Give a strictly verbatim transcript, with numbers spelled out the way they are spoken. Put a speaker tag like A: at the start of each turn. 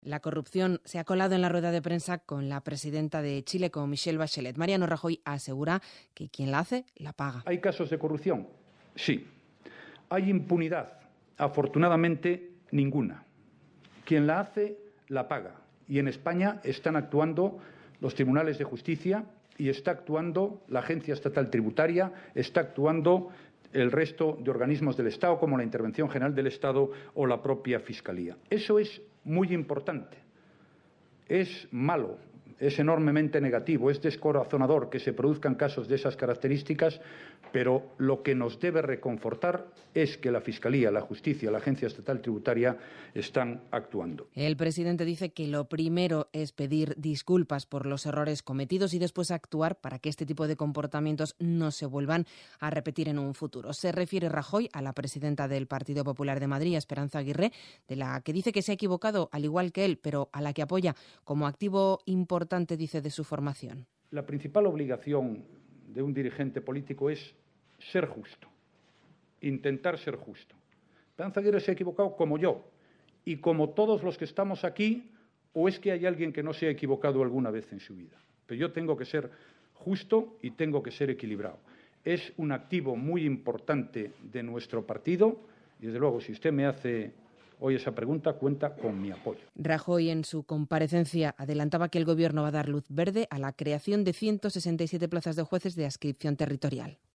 A: La corrupción se ha colado en la rueda de prensa con la presidenta de Chile, con Michelle Bachelet. Mariano Rajoy asegura que quien la hace, la paga.
B: ¿Hay casos de corrupción? Sí. ¿Hay impunidad? Afortunadamente, ninguna. Quien la hace, la paga. Y en España están actuando los tribunales de justicia y está actuando la Agencia Estatal Tributaria, está actuando el resto de organismos del Estado, como la Intervención General del Estado o la propia Fiscalía. Eso es muy importante. Es malo, es enormemente negativo, es descorazonador que se produzcan casos de esas características, pero lo que nos debe reconfortar es que la Fiscalía, la Justicia, la Agencia Estatal Tributaria están actuando.
A: El presidente dice que lo primero es pedir disculpas por los errores cometidos y después actuar para que este tipo de comportamientos no se vuelvan a repetir en un futuro. Se refiere Rajoy a la presidenta del Partido Popular de Madrid, Esperanza Aguirre, de la que dice que se ha equivocado, al igual que él, pero a la que apoya como activo importante, dice, de su formación.
B: La principal obligación de un dirigente político es ser justo, intentar ser justo. Esperanza Aguirre se ha equivocado como yo y como todos los que estamos aquí, o es que hay alguien que no se ha equivocado alguna vez en su vida. Pero yo tengo que ser justo y tengo que ser equilibrado. Es un activo muy importante de nuestro partido y, desde luego, si usted me hace hoy esa pregunta, cuenta con mi apoyo.
A: Rajoy, en su comparecencia, adelantaba que el Gobierno va a dar luz verde a la creación de ciento sesenta y siete plazas de jueces de adscripción territorial.